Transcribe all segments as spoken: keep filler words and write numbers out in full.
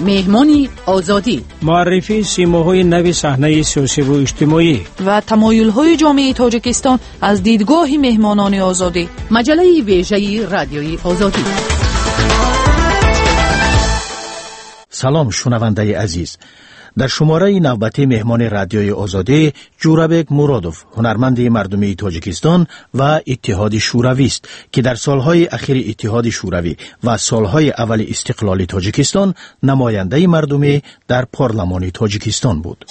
مهمانی آزادی، معرفی سیماهای نو صحنه سیاسی و اجتماعی و تمایل‌های جامعه تاجیکستان از دیدگاه مهمانان آزادی. مجله ویژه رادیوی آزادی. سلام شنونده عزیز. در شماره نوبتی مهمان رادیوی آزادی جورابک مرادوف، هنرمند مردمی تاجیکستان و اتحاد شوروی است که در سالهای اخیر اتحاد شوروی و سالهای اول استقلال تاجیکستان نماینده مردمی در پارلمان تاجیکستان بود.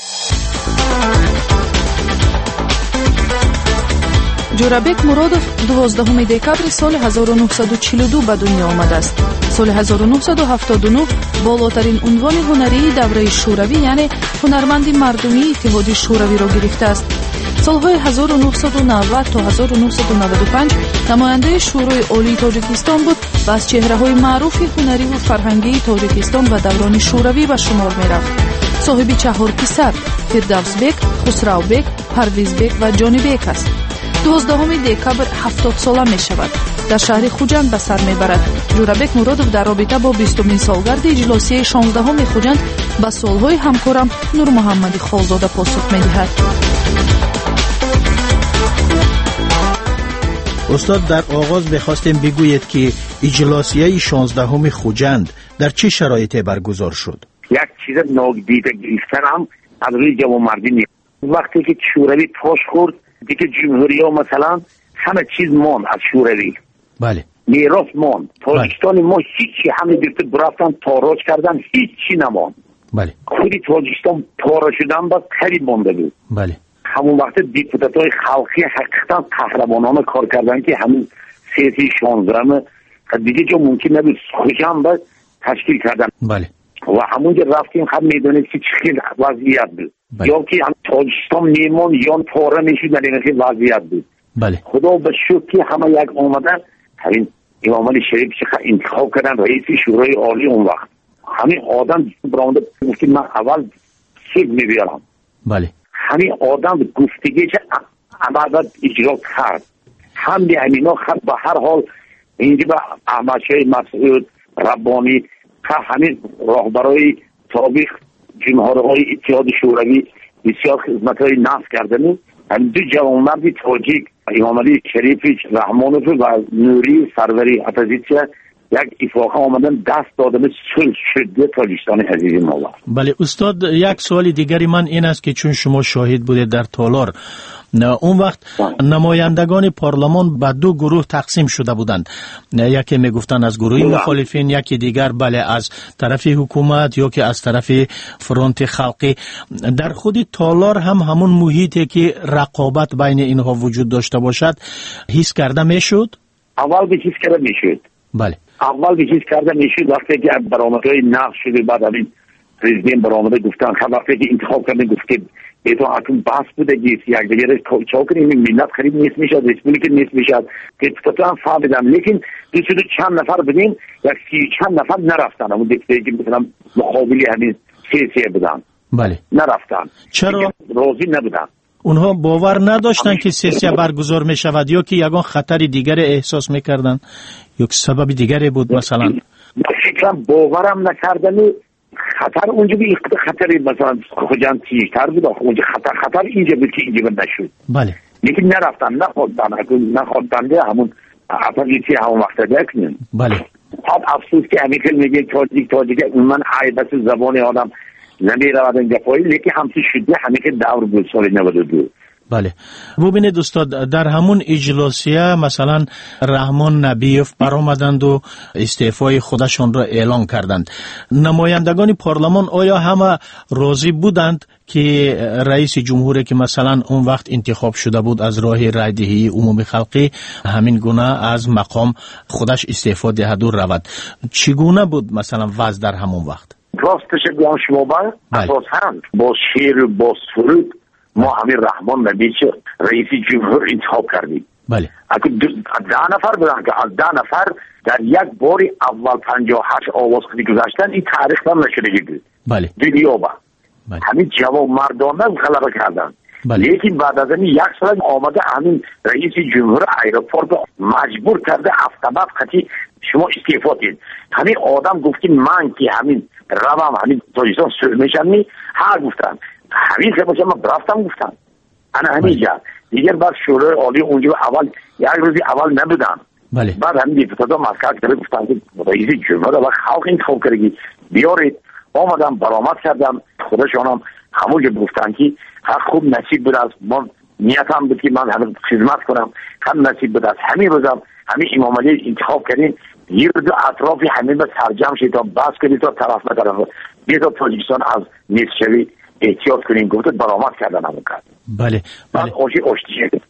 جورابک مرادوف دوازدهم دکبر سال هزار و نهصد و چهل و دو به دنیا آمده است. سال هزار و نهصد و هفتاد و نه بالاترین عنوان هنری دوره شوروی یعنی هنرمند مردمی اتحاد شوروی را گرفته است. سالهای هزار و نهصد و نود تا هزار و نهصد و نود و پنج نماینده شورای عالی تاجیکستان بود و از چهره‌های معروف هنری و فرهنگی تاجیکستان و دوران شوروی به شمار می‌رفت. صاحب چهار پسر فردوس بک، خسرو بک، پرویز بک و جانی بک است. دوازدهم دکبر هفتاد ساله می شود. در شهر خوجند به سر می برد. جورابک مرادوف در رابطه با بیستمین سالگرد اجلاسی شانزدهم خوجند به سالهای همکارم نور محمدی خالزاده پاسخ می دهد. استاد، در آغاز بخواستیم بگویید که اجلاسیه شانزدهم خوجند در چه شرایطی برگزار شد؟ یک چیز نادیده گرفتن هم از روی جوانمردی نیست. وقتی که شوروی پاش خورد دیگه جمهوری ها مثلا همه چیز مان از شوروی. بله. میراث مان. تاجیکستان ما هیچی همه گرفته برفتن تاراج کردن، هیچی نمان. بله. خودی تاجیکستان پارا شدن بس قریب مانده بود. بله. همون وقت دیپوتات های خلقی حقیقتا قهرمانانه کار کردن که همون سیاسی شانزدهم دیگه جا ممکن نبود خوشم بس تشکیل کردن. بله. و همونجا رفتیم هم میدونید که چه وضعیت بود. بله. یا که هم تاجیکستان میمون یا پاره میشود در این وضعیت بود. بله. خدا به شکر همه یک آمدن همین امام علی شریف چقدر انتخاب کردن رئیس شورای عالی اون وقت. همین آدم برانده گفتی من اول سود میبیارم. بله. همین آدم گفتگی چه عمل اجرا کرد. هم به همینا خب به هر حال اینجا به احمد شاه مسعود ربانی همین راهبرای سابق جمهورهای اتحاد شوروی بسیار خدمت‌های نفت کردن. هم دو جوانمرد تاجیک امام علی شریف رحمانوف و نوری سروری اتازیچه یک اتفاق آمدن دست دادن صلح شده تاجیکستان عزیز ما. بله استاد، یک سوال دیگری من این است که چون شما شاهد بودید در تالار، اون وقت نمایندگان پارلمان به دو گروه تقسیم شده بودند. یکی میگفتن از گروه مخالفین، یکی دیگر بله از طرف حکومت یا که از طرف فرانت خلقی. در خود تالار هم همون محیطی که رقابت بین اینها وجود داشته باشد حس کرده میشد؟ اول به حس کرده میشد. بله. اول به حس کرده میشد وقتی که برآمدهای نقش شده، بعد همین پرزیدنت برآمده گفتن خب وقتی که انتخاب کردن گفت که اطاعتون بحث بوده که یک دیگه چاو کنیم ملت خرید نیست میشد، ریسپولیک نیست میشد که اطاعت هم فهمیدم. لیکن دو شده چند نفر بدین یک سی چند نفر نرفتن همون دیگه که مثلا مقابلی همین سیاسی بدن. بله. نرفتن. چرا؟ راضی نبودن. اونها باور نداشتن که سیاسی برگزار می شود یا که یگان خطر دیگر احساس میکردن یا که سبب دیگری بود مثلا؟ فکرم باورم نکردن. خطر اونجا به خطری مثلا خوجند تیزتر بود، اونجا خطر خطر اینجا بود که اینجا نشد. بله. لیکن نرفتن، نخواستن، نخواستن ده همون اپوزیسی همون وقت دکنن. بله. خب افسوس که همیشه میگه تاجیک تاجیک من عیبت زبان آدم نمیرود این گپایی، لیکن همچی شده همیشه دور بود سال نود و دو. بله. ببینید استاد، در همون اجلاسیه مثلا رحمان نبیف برآمدند و استعفای خودشان را اعلان کردند. نمایندگان پارلمان آیا همه راضی بودند که رئیس جمهوری که مثلا اون وقت انتخاب شده بود از راه رای دهی عمومی خلقی همین گونه از مقام خودش استعفا دهد و رود؟ چگونه بود مثلا وضع در همون وقت؟ راستش بگم شما با اساساً با شعر و با سرود ما همین رحمان نبیچه رئیس جمهور انتخاب کردیم. بله. اگه ده نفر بودن که از ده نفر در یک باری اول پنجاه و هشت آواز خیلی گذاشتن، این تاریخ هم نشده بود. بله. دیدیابا. بله. همین جواب مردانه غلبه کردن. لیکن بعد از این یک سال آمده همین رئیس جمهور ایروپورت مجبور کرده افتباب خطی شما استعفا دید. همین آدم گفتین من که همین روام همین تاجیکستان سرمشم می هر گفتن همین که باشم من برفتم گفتم انا همینجا دیگر بعد شورای عالی اونجا اول یک روزی اول نبودم. بله. بعد همین دیپوتاتا مسکت کرده گفتن که رئیس جمهور و خلق انتخاب کردگی بیارید. آمدم برآمد کردم خودشانم همونجا گفتن که هر خوب نصیب بود از من نیتم بود که من همین خدمت کنم هم نصیب بود از همین روزم همین امام علی انتخاب کردیم یه روز اطرافی همین به سرجم شد تا بس کنید تا طرف نکردم بیتا تاجیکستان از نیست شوی احتیاط کنیم گفته برآمد کردن همون کرد. بله. بعد آشی آشتی شد.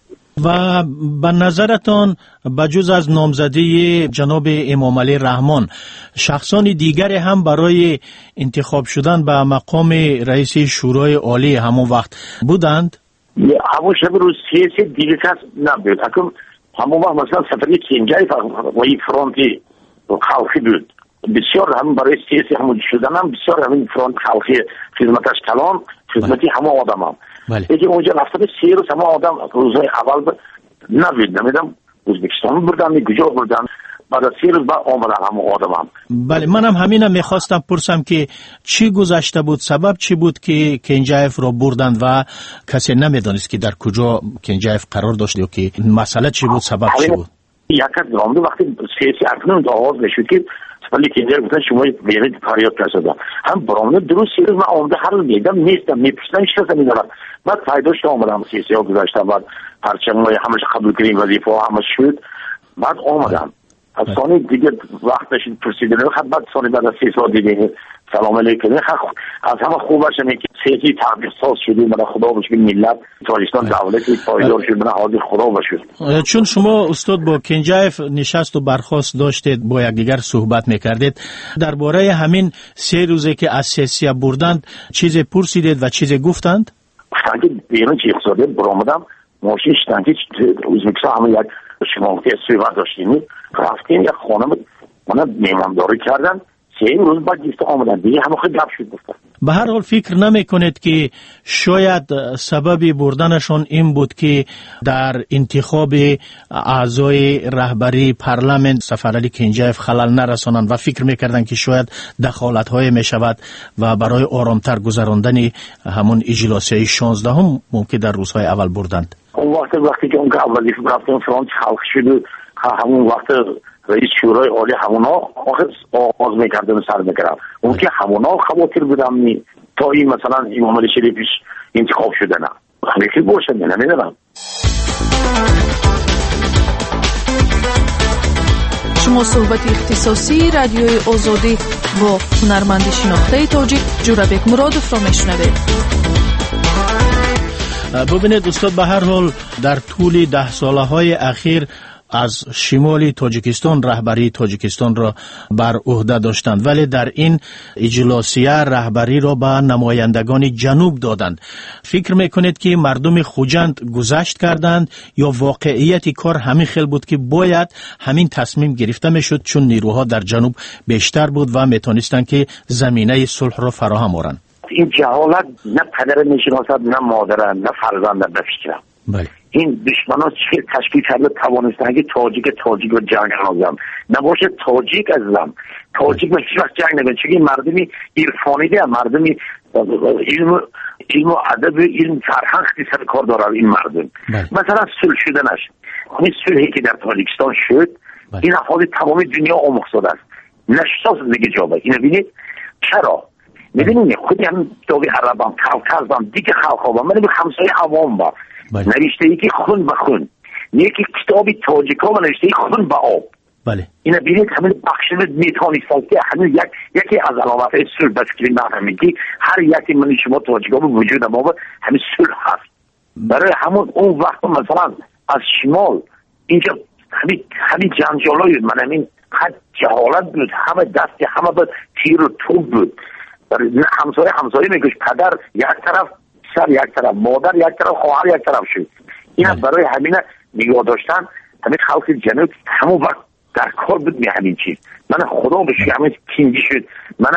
و به نظرتان بجز از نامزدی جناب امام علی رحمان شخصان دیگری هم برای انتخاب شدن به مقام رئیس شورای عالی همون وقت بودند؟ همون شب روز سیاسی دیگه کس نبود. اکنون همون وقت مثلا سفری کنجای و این فرانتی خلقی بود. بسیار هم برای سیاسی همون شدن هم بسیار همین فرانت خلقی خدمتش کلان خدمتی همه آدم هم. لیکن اونجا رفتن سی روز همه آدم روزهای اول نبود. نمیدم ازبکستان بردن کجا بردن بعد از سی روز بعد آمدن همه آدم هم. بله منم همینم میخواستم پرسم که چی گذشته بود سبب چی بود که کنجایف را بردند و کسی نمیدانست که در کجا کنجایف قرار داشت یا که مسئله چی بود سبب چی بود. یک از رامده وقتی سیاسی اکنون آغاز میشد که ولی کنجایف گفتن شما بیرید فریاد کردن هم برامده درست سی روز من آمده هر روز میدم نیستم میپرسن چی کسی میدارم بعد فایداش آمدم سیاسی ها گذاشتم بعد هرچند ما همش قبول کردیم وظیفه ها همش شد بعد آمدم از ثانی دیگه وقت داشتید پرسیدن خب بعد ثانی بعد از سی سال دیگه سلام علیکم از همه خوبش اینه که سیاسی تغییر ساز شدیم من خدا بشه ملت تاجیکستان دولتی پایدار شد من حاضر خدا بشه. چون شما استاد با کنجایف نشست و برخاست داشتید با یکدیگر صحبت میکردید درباره همین سه روزه که از سیاسی بردند چیز پرسیدید و چیز گفتند؟ گفتن که بیرون چی اقتصاده برامدم ماشین شدن که ازبکستان همه یک شمالتی صحبت داشتیم رفتیم یک خانه من میمانداری کردن سه روز بعد گفت آمدن دیگه همه خود گپ شد گفتن. به هر حال فکر نمی کنید که شاید سبب بردنشون این بود که در انتخاب اعضای رهبری پارلمان سفرعلی کنجایف خلل نرسانند و فکر میکردن که شاید دخالت های می شود و برای آرامتر گذراندن همون اجلاسی شانزده هم ممکن در روزهای اول بردند. اون وقت وقتی که اون که اولی رفتن فرانس خلق شد همون وقت رئیس شورای عالی همونا آغاز میکردن و سر میکردن اون که همونا خواطر بودم نی تا این مثلا امام علی شریفش انتخاب شده نه خلیقی باشه نمیدونم. شما صحبت اختصاصی رادیوی آزادی با هنرمند شناخته تاجیک جورابک مرادوف را میشنوید. ببینید استاد به هر حال در طول ده ساله های اخیر از شمال تاجیکستان رهبری تاجیکستان را بر عهده داشتند ولی در این اجلاسیه رهبری را به نمایندگان جنوب دادند. فکر میکنید که مردم خوجند گذشت کردند یا واقعیت کار همین خیل بود که باید همین تصمیم گرفته میشد چون نیروها در جنوب بیشتر بود و میتونستند که زمینه صلح را فراهم آورند؟ این جهالت نه پدر میشناسد نه مادر نه فرزند نه فکرم. بله. این دشمنان چه تشکیل کرده توانستن که تاجیک تاجیک و جنگ آزم نباشه تاجیک ازلم تاجیک به هیچ وقت جنگ نمیشه چون این مردمی عرفانی ده مردمی علم علم و ادب علم فرهنگ سر کار داره این مردم. بله. مثلا صلح شدنش این صلحی که در تاجیکستان شد بله. این حال تمام دنیا آموخته است نشناس دیگه جابه اینو ببینید چرا می‌بینید خودی هم دوی عربام کاوکاز دیگه خلقا با من به همسایه عوام با نوشته ای که خون به خون یکی کتابی تاجیکا و نوشته ای خون به آب. بله. اینا بینید همین بخشنه میتونید که همین یک یکی از علامات صلح بسکری نفهمید که هر یکی من شما تاجیکا به وجود ما همین صلح هست. برای همون اون وقت مثلا از شمال اینجا همین همین جنجالای من همین خد جهالت بود همه دستی همه به تیر و توپ بود. همسایه همسایه میگوش پدر یک طرف سر یک طرف مادر یک طرف خواهر یک طرف شد. اینا برای همین نگاه داشتن همین خلق جنوب همون وقت در کار بود می همین چیز من خدا بشه همین کینجی شد من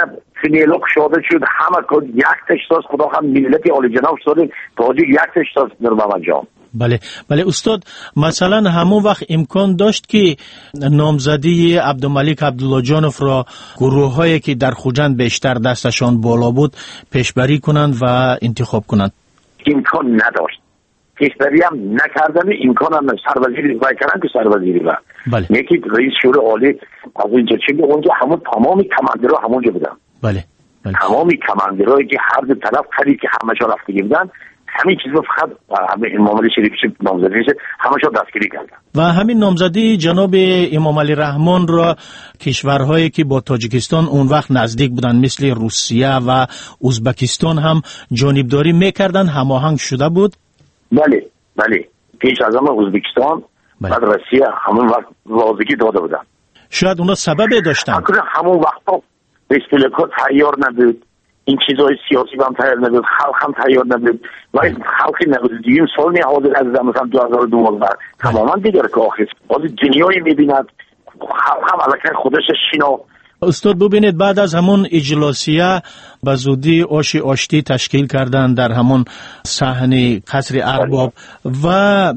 فینیلا کشاده شد، همه کد یک تشتاز، خدا هم ملت عالی جناب شد تاجیک یک تشتاز نورمحمد جان. بله بله استاد، مثلا همون وقت امکان داشت که نامزدی عبدالملک عبدالله جانف را گروه هایی که در خوجند بیشتر دستشان بالا بود پیشبری کنند و انتخاب کنند؟ امکان نداشت، پیشبری هم نکردن، امکان هم سروزیری بای کردن که سروزیری با بله. یکی رئیس شورای عالی از اونجا چه اونجا همون تمامی کماندرها همونجا بودن. بله بله. تمامی کماندرهایی که هر دو طرف خرید که همشون رفتگی بودن، همین چیز رو فقط امام علی شریف نامزدی شد، همشون دستگیری کردن. و همین نامزدی جناب امام علی رحمان را کشورهایی که با تاجیکستان اون وقت نزدیک بودن مثل روسیه و ازبکستان هم جانبداری میکردن، هماهنگ شده بود؟ بله بله، پیش از همه ازبکستان بعد روسیه همون وقت واضحی داده بودن. شاید اونا سبب داشتن. همون وقتا استیلاکات تیار نبود، این چیزای سیاسی هم تیار نبود، خلق هم تیار نبود و خلقی نبود. دیگه سال می حاضر از مثلا دو هزار و دوازده تماما دیگر که آخر باز دنیایی میبیند، خلق هم علاقه خودش شینا. استاد ببینید بعد از همون اجلاسیه به زودی آشی آشتی تشکیل کردن در همون صحن قصر ارباب و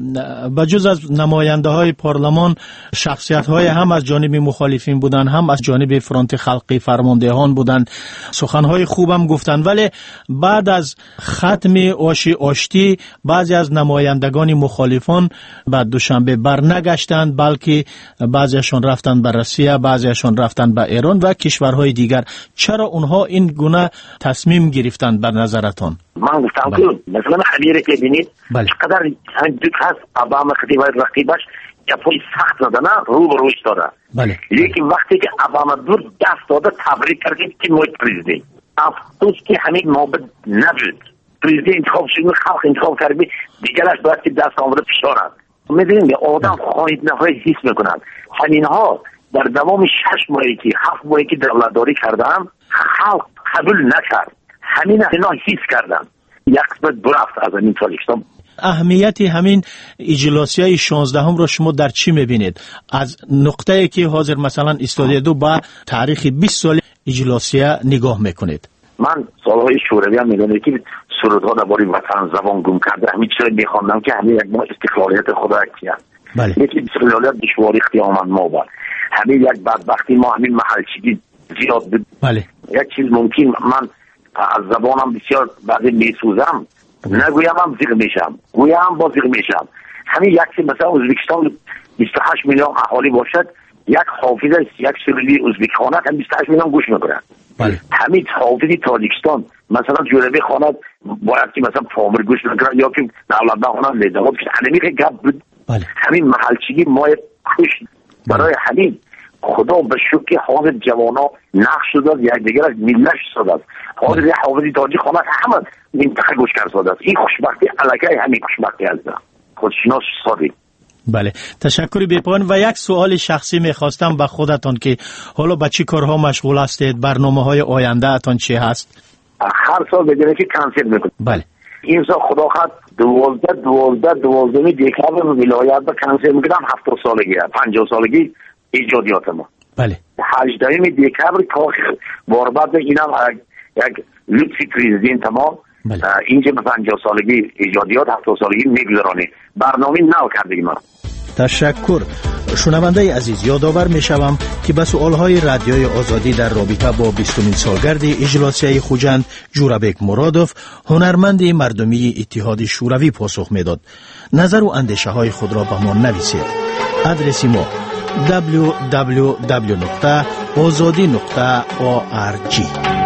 بجز از نماینده های پارلمان شخصیت های هم از جانب مخالفین بودن، هم از جانب فرانت خلقی فرماندهان بودن، سخن های خوبم گفتن. ولی بعد از ختم آشی آشتی بعضی از نمایندگان مخالفان بعد دوشنبه برنگشتند، بلکه بعضیشان رفتن به روسیه، بعضیشان رفتن به ایران و کشورهای دیگر. چرا اونها این گونه تصمیم گرفتند بر نظرتان؟ من گفتم که مثلا خلیره که بینید چقدر هنجد هست ابام خطیب رقیبش جفای سخت زدنه رو به روش داره. بله. لیکن وقتی که ابام دور دست داده تبریک کردید که موید پریزیدنت افسوس که همین نوبت نبود. پریزیدنت انتخاب شد، خلق انتخاب کرده، دیگرش باید که دست آورده فشارد. میدونیم آدم خواهید نفای حس میکنند. همینها در دوام شش ماهی که هفت ماهی که دولتداری کردن خلق قبول نکرد، همین اینا حس کردن یک قسمت برفت از این تاجیکستان. اهمیت همین اجلاسیه شانزدهم را شما در چی میبینید؟ از نقطه‌ای که حاضر مثلا ایستاده دو با تاریخ بیست سال اجلاسیه نگاه میکنید. من سالهای شوروی هم میدونم که سرودها درباره وطن زبان گم کرده، همین چیزا میخواندم که همین یک ما استقلالیت خدا کیه. بله. یکی استقلالیت دشواری اختیار ما بود. همین یک بدبختی ما همین محلچگی زیاد بود. بله. یک چیز ممکن من از زبانم بسیار بعضی میسوزم، نگویم هم زیغ میشم، گویم هم با زیغ میشم. همین یک چیز مثلا ازبکستان بیست و هشت میلیون اهالی باشد، یک حافظ یک سرولی ازبک خانه هم بیست و هشت میلیون گوش میکنن. بله. همین حافظی تاجیکستان مثلا جوربی خانه باید که مثلا پامر گوش میکنن یا که دولت خانه لیدهات که همین که گپ بود. بله. همین محلچگی ما کش برای همین خدا به شکر حاضر جوانا نقش شده یک دیگر از ملش شده است. حاضر یک حافظی تاجیک خانه همه منطقه گوش کرد شده است. این خوشبختی علاقه همین خوشبختی هست. خودشناس صادق. بله، تشکر بی‌پایان. و یک سوال شخصی میخواستم به خودتان که حالا به چی کارها مشغول هستید؟ برنامه های آینده اتان چی هست؟ هر سال بدونه که کنسل میکنم. بله. این سال خدا خواهد دوازده دوازده دوازدهمی دیکابر ولایت به کنسل میکنم. هفتاد سالگی پنجاه سالگی ایجادیات ما. بله. هجدهمی دیکابر کاخ باربد اینم یک لطفی پریزیدنت ما. بله. اینجا به پنجاه سالگی ایجادیات هفتاد سالگی میگذرانی برنامه نو کردیم ما. تشکر. شنونده عزیز، یادآور میشوم که به سوالهای رادیوی آزادی در رابطه با بیستمین سالگرد اجلاسیه خوجند جورابک مرادوف، هنرمند مردمی اتحاد شوروی، پاسخ میداد. نظر و اندیشه های خود را به ما نویسید. آدرس ما دبلیو دبلیو دبلیو نقطه آزادی نقطه او آر جی.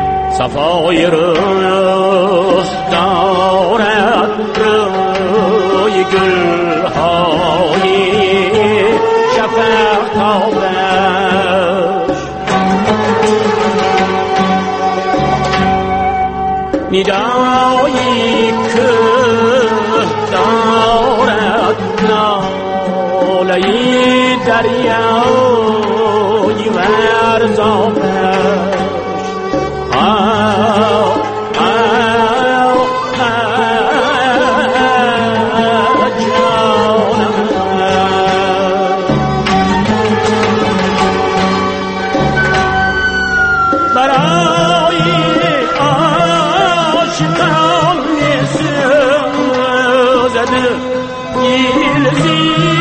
صفای روز دارد روی گل‌های شفق تابش، ندایی که دارد ناله‌ی دریای ورزابش. برای عاشقان می‌سوزد. گیل زیر